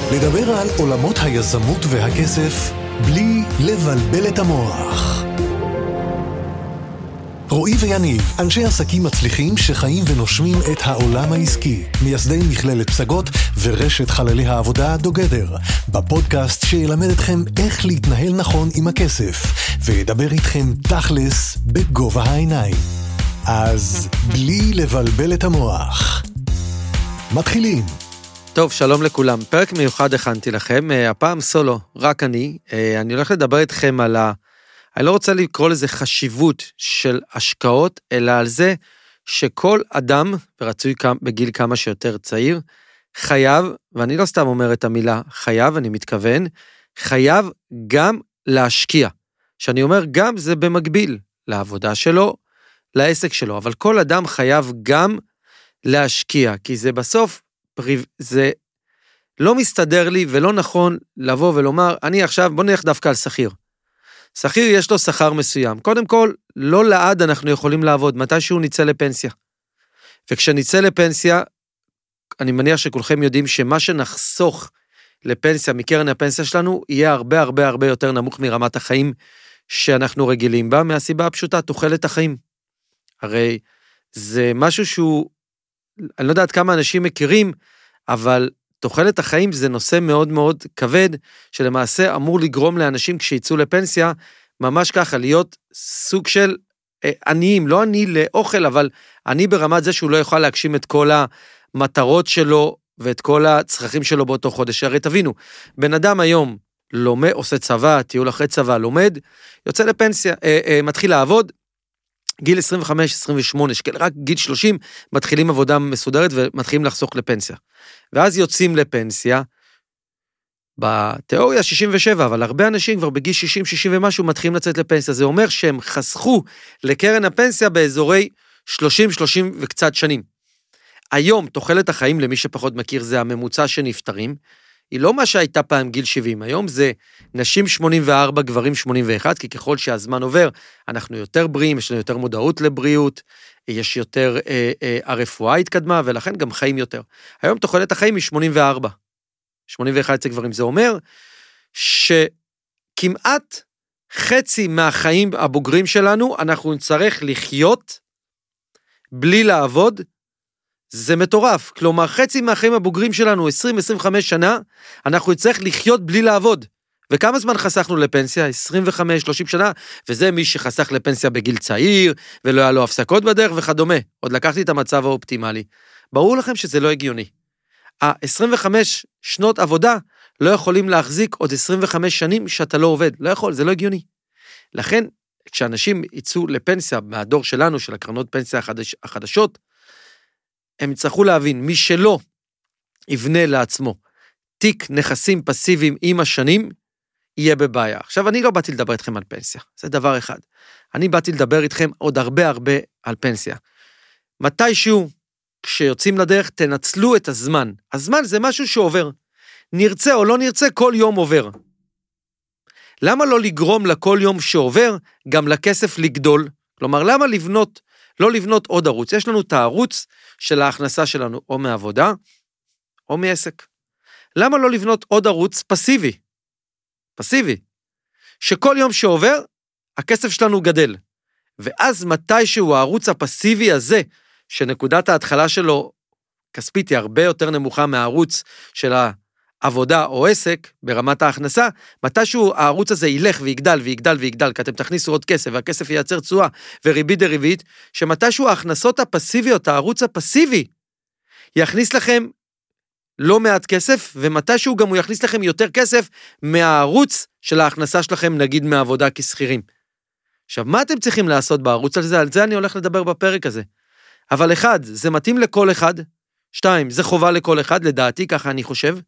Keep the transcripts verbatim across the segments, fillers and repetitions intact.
לדבר על עולמות היזמות והכסף בלי לבלבל את המוח. רועי ויניב, אנשי עסקים מצליחים שחיים ונושמים את העולם העסקי, מייסדי מכללת פסגות ורשת חללי העבודה דוגדר, בפודקאסט שילמד אתכם איך להתנהל נכון עם הכסף, וידבר איתכם תכלס בגובה העיניים. אז בלי לבלבל את המוח. מתחילים. טוב, שלום לכולם. פרק מיוחד הכנתי לכם, הפעם סולו, רק אני. אני הולך לדבר איתכם על ה... אני לא רוצה לקרוא לזה חשיבות של השקעות, אלא על זה שכל אדם, ורצוי בגיל כמה שיותר צעיר, חייב, ואני לא סתם אומר את המילה חייב, אני מתכוון, חייב גם להשקיע. שאני אומר גם זה במקביל לעבודה שלו, לעסק שלו, אבל כל אדם חייב גם להשקיע, כי זה בסוף, זה לא מסתדר לי ולא נכון לבוא ולומר, אני עכשיו, בוא נלך דווקא על שכיר. שכיר יש לו שכר מסוים. קודם כל, לא לעד אנחנו יכולים לעבוד, מתי שהוא ניצא לפנסיה. וכשניצא לפנסיה, אני מניח שכולכם יודעים שמה שנחסוך לפנסיה, מקרן הפנסיה שלנו, יהיה הרבה הרבה הרבה יותר נמוך מרמת החיים שאנחנו רגילים בה, מהסיבה הפשוטה, תוחלת החיים. הרי זה משהו שהוא, אני לא יודעת כמה אנשים מכירים, אבל תוחלת החיים זה נושא מאוד מאוד כבד, שלמעשה אמור לגרום לאנשים כשיצאו לפנסיה, ממש ככה, להיות סוג של עניים, לא עני לאוכל, אבל עני ברמת זה שהוא לא יוכל להגשים את כל המטרות שלו, ואת כל הצרכים שלו באותו חודש. הרי תבינו, בן אדם היום לומד, עושה צבא, טיול אחרי צבא, לומד, יוצא לפנסיה, אה, אה, מתחיל לעבוד, גיל עשרים וחמש עשרים ושמונה, רק גיל שלושים, מתחילים עבודה מסודרת ומתחילים לחסוך לפנסיה. ואז יוצאים לפנסיה, בתיאוריה שישים ושבע, אבל הרבה אנשים כבר בגיל שישים שישים ומשהו מתחילים לצאת לפנסיה. זה אומר שהם חסכו לקרן הפנסיה באזורי שלושים שלושים וקצת שנים. היום תוחלת החיים, למי שפחות מכיר, זה הממוצע שנפטרים, היא לא מה שהייתה פעם גיל שבעים, היום זה נשים שמונים וארבע, גברים שמונים ואחת, כי ככל שהזמן עובר, אנחנו יותר בריאים, יש לנו יותר מודעות לבריאות, יש יותר, אה, אה, הרפואה התקדמה, ולכן גם חיים יותר. היום תוחלת החיים היא שמונים וארבע, שמונים ואחת אצל גברים, זה אומר שכמעט חצי מהחיים הבוגרים שלנו, אנחנו נצטרך לחיות בלי לעבוד, זה מטורף, כלומר חצי מהחיים הבוגרים שלנו, עשרים עשרים וחמש שנה, אנחנו נצטרך לחיות בלי לעבוד. וכמה זמן חסכנו לפנסיה? עשרים וחמש שלושים שנה, וזה מי שחסך לפנסיה בגיל צעיר, ולא היה לו הפסקות בדרך וכדומה. עוד לקחתי את המצב האופטימלי. ברור לכם שזה לא הגיוני. ה-עשרים וחמש שנות עבודה לא יכולים להחזיק עוד עשרים וחמש שנים שאתה לא עובד. לא יכול, זה לא הגיוני. לכן, כשאנשים יצאו לפנסיה, מהדור שלנו, של הקרנות פנסיה החדש, החדשות, הם יצטרכו להבין, מי שלא יבנה לעצמו תיק נכסים פסיביים עם השנים, יהיה בבעיה. עכשיו, אני לא באתי לדבר איתכם על פנסיה, זה דבר אחד. אני באתי לדבר איתכם עוד הרבה הרבה על פנסיה. מתישהו, כשיוצאים לדרך, תנצלו את הזמן. הזמן זה משהו שעובר. נרצה או לא נרצה, כל יום עובר. למה לא לגרום לכל יום שעובר, גם לכסף לגדול? כלומר, למה לבנות, לא לבנות עוד ערוץ? יש לנו את הערוץ של ההכנסה שלנו, או מעבודה, או מעסק. למה לא לבנות עוד ערוץ פסיבי? פסיבי. שכל יום שעובר, הכסף שלנו גדל. ואז מתישהו הערוץ הפסיבי הזה, שנקודת ההתחלה שלו, כספית היא הרבה יותר נמוכה מהערוץ של העבודה או עסק, ברמת ההכנסה, מתישהו הערוץ הזה ילך ויגדל ויגדל ויגדל, כי אתם תכניסו עוד כסף, והכסף ייצר תשואה וריבית דריבית, שמתישהו ההכנסות הפסיביות, הערוץ הפסיבי, יכניס לכם לא מעט כסף, ומתישהו גם הוא יכניס לכם יותר כסף מהערוץ של ההכנסה שלכם, נגיד מעבודה כסחירים. עכשיו, מה אתם צריכים לעשות בערוץ הזה? על זה אני הולך לדבר בפרק הזה. אבל אחד, זה מתאים לכל אחד, שתיים, זה חובה לכל אחד, לדעתי, ככה אני חושב,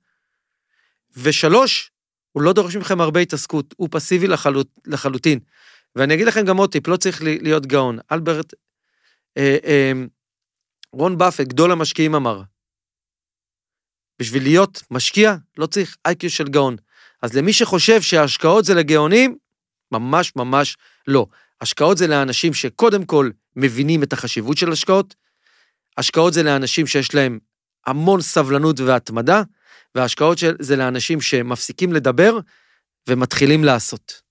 ושלוש, הוא לא דורש מכם הרבה התעסקות, הוא פסיבי לחלוט, לחלוטין, ואני אגיד לכם גם עוד טיפ, לא צריך להיות גאון, אלברט, אה, אה, רון באפט, גדול המשקיעים אמר, בשביל להיות משקיע, לא צריך איי קיו של גאון, אז למי שחושב שההשקעות זה לגאונים, ממש ממש לא, השקעות זה לאנשים שקודם כל מבינים את החשיבות של השקעות, השקעות זה לאנשים שיש להם המון סבלנות והתמדה, וההשקעות של, זה לאנשים שמפסיקים לדבר ומתחילים לעשות.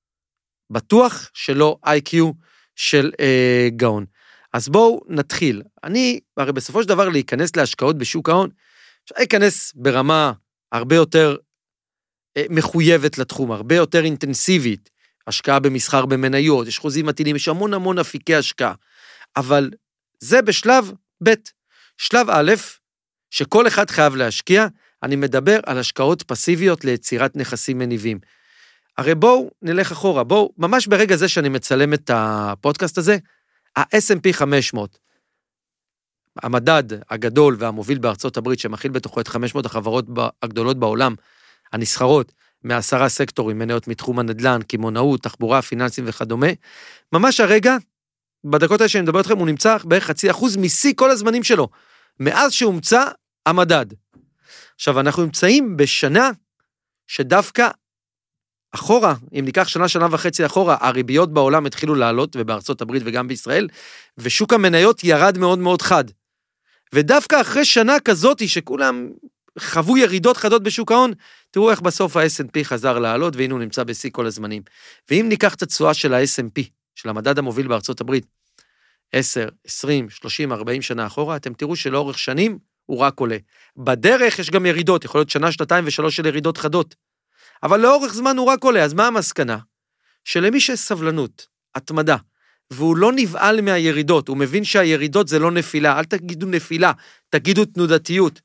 בטוח שלא איי קיו של אה, גאון. אז בואו נתחיל. אני, הרי בסופו של דבר להיכנס להשקעות בשוק ההון, אפשר להיכנס ברמה הרבה יותר אה, מחויבת לתחום, הרבה יותר אינטנסיבית, השקעה במסחר במניות, יש חוזים מתאימים, יש המון המון אפיקי השקעה, אבל זה בשלב ב'. שלב א', שכל אחד חייב להשקיע, אני מדבר על השקעות פסיביות ליצירת נכסים מניבים. הרי בואו נלך אחורה, בואו, ממש ברגע זה שאני מצלם את הפודקאסט הזה, ה-אס אנד פי חמש מאות, המדד הגדול והמוביל בארצות הברית, שמכיל בתוכו את חמש מאות החברות הגדולות בעולם, הנסחרות, מעשרה סקטורים, מניות מתחום הנדל"ן, כימונאות, תחבורה, פיננסים וכדומה, ממש הרגע, בדקות האלה שאני מדבר אתכם, הוא נמצא בערך חצי אחוז מסי כל הזמנים שלו, מאז שהומצא המדד. עכשיו, אנחנו נמצאים בשנה שדווקא אחורה, אם ניקח שנה, שנה וחצי אחורה, הריביות בעולם התחילו לעלות, ובארצות הברית וגם בישראל, ושוק המניות ירד מאוד מאוד חד. ודווקא אחרי שנה כזאת, שכולם חוו ירידות חדות בשוק ההון, תראו איך בסוף ה-אס אנד פי חזר לעלות, והנה הוא נמצא בשיא כל הזמנים. ואם ניקח את התשואה של ה-אס אנד פי, של המדד המוביל בארצות הברית, עשר, עשרים, שלושים, ארבעים שנה אחורה, אתם תראו שלאורך שנים הוא רק עולה. בדרך יש גם ירידות, יכול להיות שנה, שנתיים ושלוש של ירידות חדות. אבל לאורך זמן הוא רק עולה, אז מה המסקנה? שלמי שיש סבלנות, התמדה, והוא לא נבעל מהירידות, הוא מבין שהירידות זה לא נפילה, אל תגידו נפילה, תגידו תנודתיות.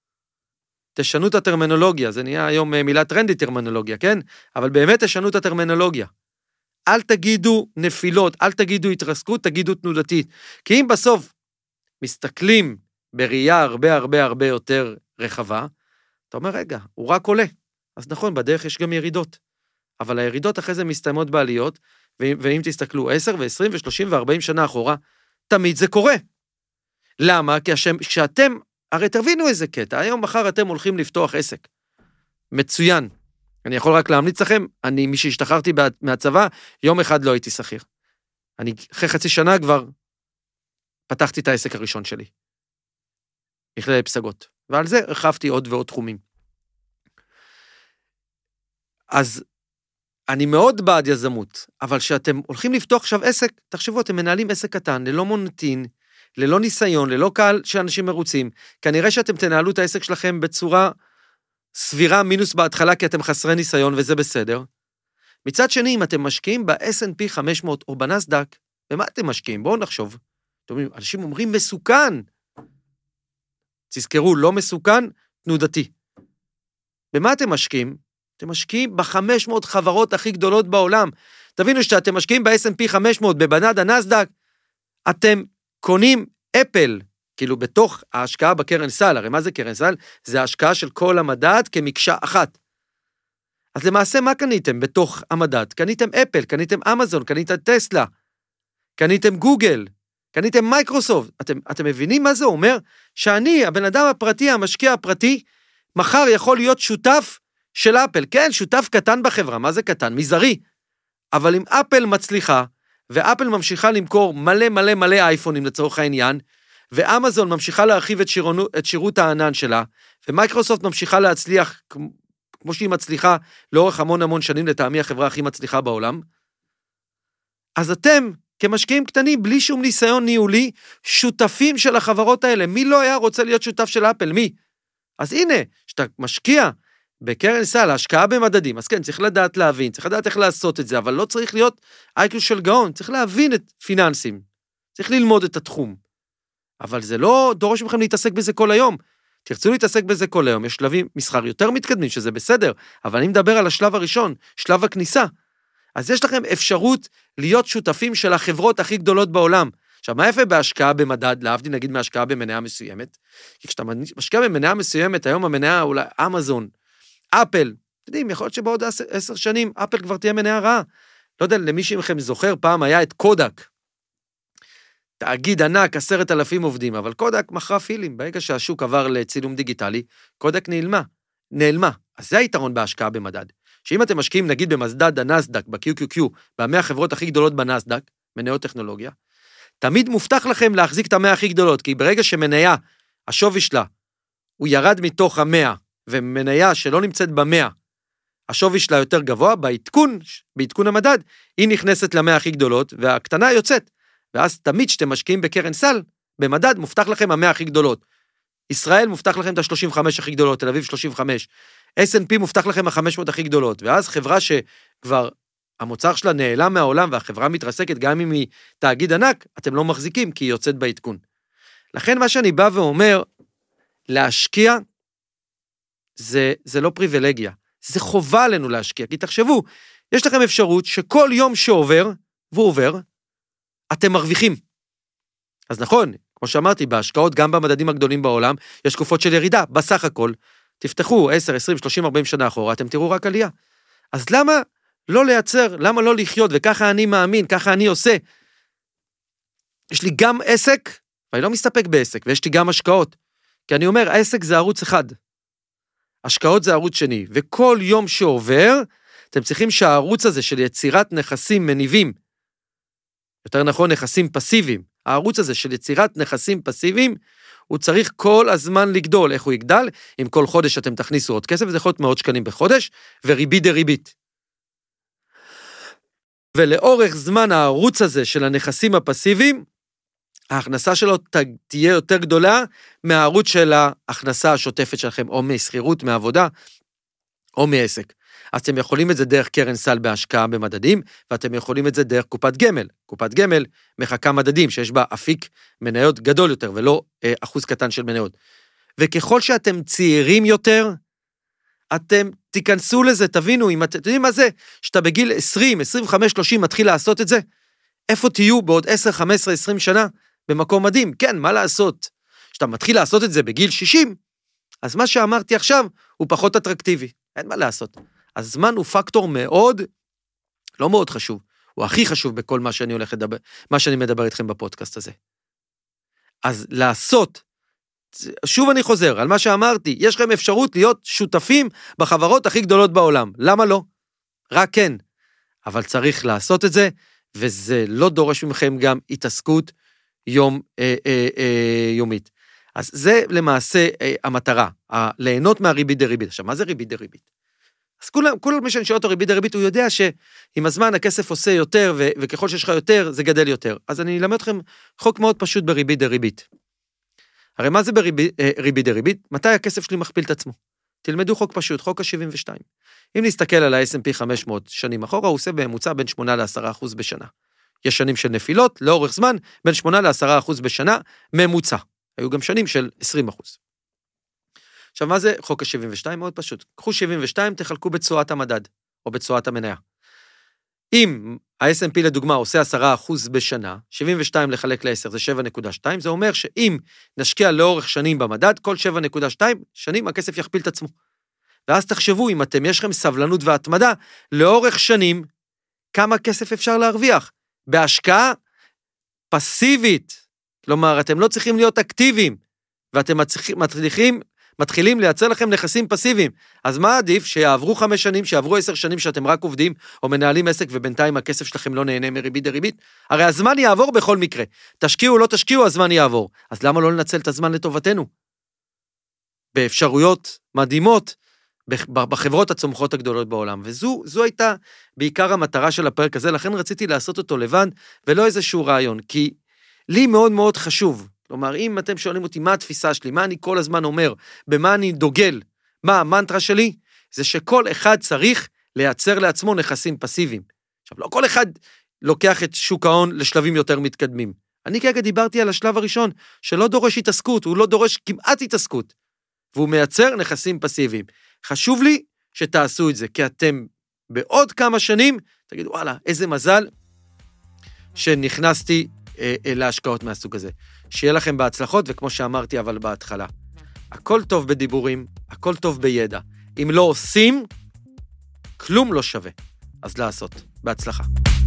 תשנו את הטרמינולוגיה, זה נהיה היום מילה טרנדית טרמינולוגיה, כן? אבל באמת תשנו את הטרמינולוגיה. אל תגידו נפילות, אל תגידו התרסקות, תגידו תנודתית. כי אם בסוף מסתכלים בראייה הרבה הרבה הרבה יותר רחבה, אתה אומר, רגע, הוא רק עולה. אז נכון, בדרך יש גם ירידות. אבל הירידות אחרי זה מסתיימות בעליות, ואם, ואם תסתכלו עשר ועשרים ושלושים וארבעים שנה אחורה, תמיד זה קורה. למה? כי השם, כשאתם, הרי תבינו איזה קטע, היום מחר אתם הולכים לפתוח עסק. מצוין. אני יכול רק להמליץ לכם, אני, מי שהשתחררתי מהצבא, יום אחד לא הייתי שכיר. אני, אחרי חצי שנה כבר, פתחתי את העסק הראשון שלי. מכללת פסגות. ועל זה הרחבתי עוד ועוד תחומים. אז אני מאוד בעד יזמות, אבל שאתם הולכים לפתוח עכשיו עסק, תחשבו, אתם מנהלים עסק קטן, ללא מוניטין, ללא ניסיון, ללא קהל שאנשים מרוצים, כנראה שאתם תנהלו את העסק שלכם בצורה סבירה מינוס בהתחלה, כי אתם חסרי ניסיון, וזה בסדר. מצד שני, אם אתם משקיעים ב-אס אנד פי חמש מאות או בנסדק, במה אתם משקיעים? בואו נחשוב. אנשים אומרים מסוכן. תזכרו, לא מסוכן, תנודתי. במה אתם משקיעים? אתם משקיעים ב-חמש מאות חברות הכי גדולות בעולם. תבינו שאתם משקיעים ב-אס אנד פי חמש מאות, בבנד הנסדק, אתם קונים אפל, כאילו בתוך ההשקעה בקרן סל, הרי מה זה קרן סל? זה ההשקעה של כל המדד כמקשה אחת. אז למעשה מה קניתם בתוך המדד? קניתם אפל, קניתם אמזון, קניתם טסלה, קניתם גוגל, קניתם מייקרוסופט. אתם, אתם מבינים מה זה אומר? שאני, הבן אדם הפרטי, המשקיע הפרטי, מחר יכול להיות שותף של אפל. כן, שותף קטן בחברה. מה זה קטן? מזערי. אבל אם אפל מצליחה, ואפל ממשיכה למכור מלא מלא מלא אייפונים לצורך העניין, ואמזון ממשיכה להרחיב את, שירונו, את שירות הענן שלה, ומייקרוסופט ממשיכה להצליח, כמו שהיא מצליחה לאורך המון המון שנים, לטעמי החברה הכי מצליחה בעולם, אז אתם, כמשקיעים קטנים, בלי שום ניסיון ניהולי, שותפים של החברות האלה. מי לא היה רוצה להיות שותף של אפל? מי? אז הנה, שאתה משקיע בקרן סל, השקעה במדדים, אז כן, צריך לדעת להבין, צריך לדעת איך לעשות את זה, אבל לא צריך להיות איי קיו של גאון, צריך להבין את פיננסים, צריך ללמוד את התחום. אבל זה לא דורש מכם להתעסק בזה כל היום. תרצו להתעסק בזה כל היום, יש שלבים מסחר יותר מתקדמים, שזה בסדר, אבל אני מדבר על השלב הראשון, שלב הכניסה. אז יש לכם אפשרות להיות שותפים של החברות הכי גדולות בעולם. עכשיו, מה יפה בהשקעה במדד, להבדיל נגיד מהשקעה במניה מסוימת? כי כשאתה משקיע במניה מסוימת, היום המניה אולי אמזון, אפל, אתם יודעים, יכול להיות שבעוד עשר שנים, אפל כבר תהיה מניה רעה. לא יודע, למי שמכם זוכר, פעם היה את קודק, תאגיד ענק, עשרת אלפים עובדים, אבל קודק מכרה פילים, ברגע שהשוק עבר לצילום דיגיטלי, קודק נעלמה, נעלמה. אז זה היתרון בהשקעה במדד. שאם אתם משקיעים, נגיד במדד הנסדק, ב-קיו קיו קיו, במאה החברות הכי גדולות בנסדק, מניות טכנולוגיה, תמיד מובטח לכם להחזיק את המאה הכי גדולות, כי ברגע שמניה, השווי שלה, הוא ירד מתוך המאה, ומניה שלא נמצאת במאה, השווי שלה יותר גבוה, בעדכון, בעדכון המדד, היא נכנסת למאה הכי גדולות, והקטנה יוצאת. ואז תמיד שאתם משקיעים בקרן סל, במדד מובטח לכם המאה הכי גדולות. ישראל מובטח לכם את ה-שלושים וחמש הכי גדולות, תל אביב שלושים וחמש. אס אנד פי מובטח לכם ה-חמש מאות הכי גדולות. ואז חברה שכבר המוצר שלה נעלם מהעולם, והחברה מתרסקת גם אם היא תאגיד ענק, אתם לא מחזיקים כי היא יוצאת בעדכון. לכן מה שאני בא ואומר, להשקיע, זה, זה לא פריבילגיה. זה חובה עלינו להשקיע. כי תחשבו, יש לכם אפשרות שכל יום שעובר, והוא עובר, אתם מרוויחים. אז נכון, כמו שאמרתי, בהשקעות, גם במדדים הגדולים בעולם, יש תקופות של ירידה, בסך הכל, תפתחו עשר, עשרים, שלושים, ארבעים שנה אחורה, אתם תראו רק עלייה. אז למה לא לייצר, למה לא לחיות, וככה אני מאמין, ככה אני עושה. יש לי גם עסק, ואני לא מסתפק בעסק, ויש לי גם השקעות. כי אני אומר, העסק זה ערוץ אחד. השקעות זה ערוץ שני, וכל יום שעובר, אתם צריכים שהערוץ הזה של יצירת נכסים מניבים, יותר נכון נכסים פסיביים, הערוץ הזה של יצירת נכסים פסיביים, הוא צריך כל הזמן לגדול. איך הוא יגדל? אם כל חודש אתם תכניסו עוד כסף, זה יכול להיות מאות שקלים בחודש, וריבית דריבית. ולאורך זמן הערוץ הזה של הנכסים הפסיביים, ההכנסה שלו תהיה יותר גדולה מהערוץ של ההכנסה השוטפת שלכם, או מסחירות, מעבודה, או מעסק. אז אתם יכולים את זה דרך קרן סל בהשקעה במדדים, ואתם יכולים את זה דרך קופת גמל. קופת גמל מחכה מדדים, שיש בה אפיק מניות גדול יותר, ולא אה, אחוז קטן של מניות. וככל שאתם צעירים יותר, אתם תיכנסו לזה, תבינו, אם אתם יודעים מה זה, שאתה בגיל עשרים, עשרים וחמש, שלושים מתחיל לעשות את זה, איפה תהיו בעוד עשר, חמש עשרה, עשרים שנה? במקום מדהים, כן, מה לעשות? שאתה מתחיל לעשות את זה בגיל שישים, אז מה שאמרתי עכשיו הוא פחות אטרקטיבי, אין מה לעשות. הזמן הוא פקטור מאוד, לא מאוד חשוב, הוא הכי חשוב בכל מה שאני הולך לדבר, מה שאני מדבר איתכם בפודקאסט הזה. אז לעשות, שוב אני חוזר על מה שאמרתי, יש לכם אפשרות להיות שותפים בחברות הכי גדולות בעולם, למה לא? רק כן, אבל צריך לעשות את זה, וזה לא דורש ממכם גם התעסקות יום, אה, אה, אה, יומית. אז זה למעשה אה, המטרה, ה- ליהנות מהריבית דריבית. עכשיו, מה זה ריבית דריבית? אז כולם, כל מי שאני שואל אותו ריבית דריבית, הוא יודע שעם הזמן הכסף עושה יותר, ו- וככל שיש לך יותר, זה גדל יותר. אז אני אלמד אתכם חוק מאוד פשוט בריבית דריבית. הרי מה זה בריבית אה, ריבית דריבית? מתי הכסף שלי מכפיל את עצמו? תלמדו חוק פשוט, חוק ה-שבעים ושתיים. אם נסתכל על ה-אס אנד פי חמש מאות שנים אחורה, הוא עושה בממוצע בין שמונה לעשרה אחוז בשנה. יש שנים של נפילות, לאורך זמן, בין שמונה לעשרה אחוז בשנה, ממוצע. היו גם שנים של עשרים אחוז. עכשיו, מה זה חוק ה-שבעים ושתיים? מאוד פשוט. קחו שבעים ושתיים, תחלקו בצועת המדד, או בצועת המניה. אם ה-אס אנד פי לדוגמה עושה עשרה אחוז בשנה, שבעים ושתיים לחלק ל-עשר זה שבע נקודה שתיים, זה אומר שאם נשקיע לאורך שנים במדד, כל שבע נקודה שתיים שנים הכסף יכפיל את עצמו. ואז תחשבו, אם אתם יש לכם סבלנות והתמדה, לאורך שנים, כמה כסף אפשר להרוויח? בהשקעה פסיבית, כלומר, אתם לא צריכים להיות אקטיביים, ואתם מצליחים, מתחילים לייצר לכם נכסים פסיביים. אז מה עדיף? שיעברו חמש שנים, שיעברו עשר שנים שאתם רק עובדים, או מנהלים עסק, ובינתיים הכסף שלכם לא נהנה מריבית דריבית? הרי הזמן יעבור בכל מקרה. תשקיעו או לא תשקיעו, הזמן יעבור. אז למה לא לנצל את הזמן לטובתנו? באפשרויות מדהימות, בחברות הצומחות הגדולות בעולם, וזו זו הייתה בעיקר המטרה של הפרק הזה, לכן רציתי לעשות אותו לבד, ולא איזשהו רעיון, כי לי מאוד מאוד חשוב, כלומר, אם אתם שואלים אותי מה התפיסה שלי, מה אני כל הזמן אומר, במה אני דוגל, מה המנטרה שלי, זה שכל אחד צריך לייצר לעצמו נכסים פסיביים. עכשיו, לא כל אחד לוקח את שוק ההון לשלבים יותר מתקדמים. אני כרגע דיברתי על השלב הראשון, שלא דורש התעסקות, הוא לא דורש כמעט התעסקות, והוא מייצר נכסים פסיביים. חשוב לי שתעשו את זה, כי אתם בעוד כמה שנים, תגידו, וואלה, איזה מזל שנכנסתי אה, אה, להשקעות מהסוג הזה. שיהיה לכם בהצלחות, וכמו שאמרתי אבל בהתחלה, הכל טוב בדיבורים, הכל טוב בידע. אם לא עושים, כלום לא שווה. אז לעשות. בהצלחה.